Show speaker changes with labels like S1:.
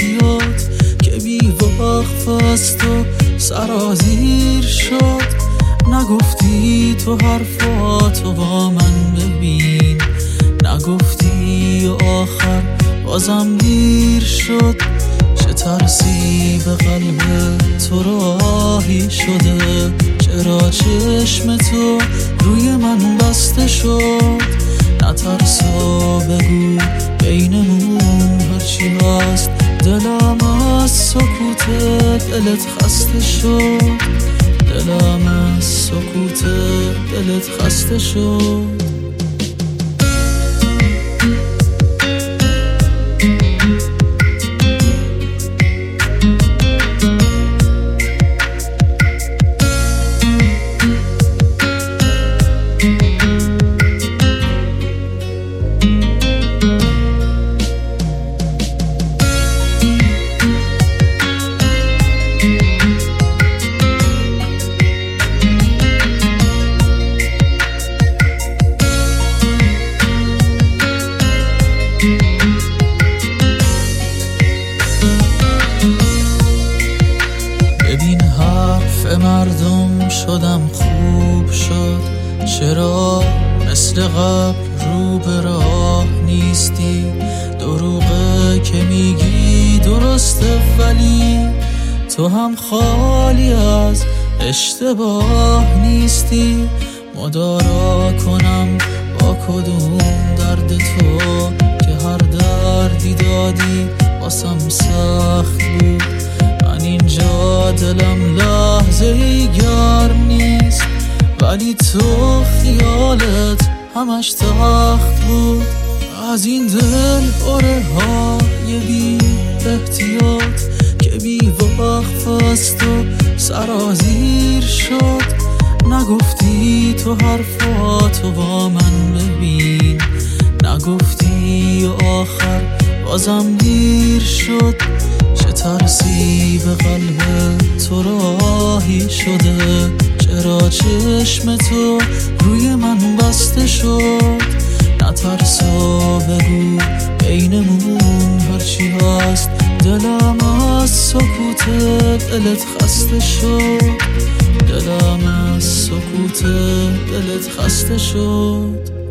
S1: احتیاط که بی وقف از تو سرازیر شد. نگفتی تو حرفاتو با من ببین، نگفتی آخر بازم دیر شد. چه ترسی به قلب تو راهی شده، چرا چشم تو روی من بسته شد. نترسا بگو بینمون هرچی هست، دلم از سکوت دلت خسته شد. دلم از سکوت دلت خسته شد. ببین حرف مردم شدم خوب شد، چرا مثل قبل رو به راه نیستی؟ دروغه که میگی درسته ولی تو هم خالی از اشتباه نیستی. مدارا کنم با کدوم درد تو که هر دردی دادی واسم سخت بود. من اینجا دلم لحظه‌ای گرم نیست، ولی تو خیالت همش تخت بود. از این دل باره های بی احتیاط که بی وقف از تو سرازیر شد. نگفتی تو حرفاتو با من ببین، نگفتی آخر بازم دیر شد. چه ترسی به قلب تو راهی شده، چرا چشم تو روی من بسته شد. نترسا بگو بینمون هرچی هست، دلم از سکوت دلت خسته شد. دلم از سکوت دلت خسته شد.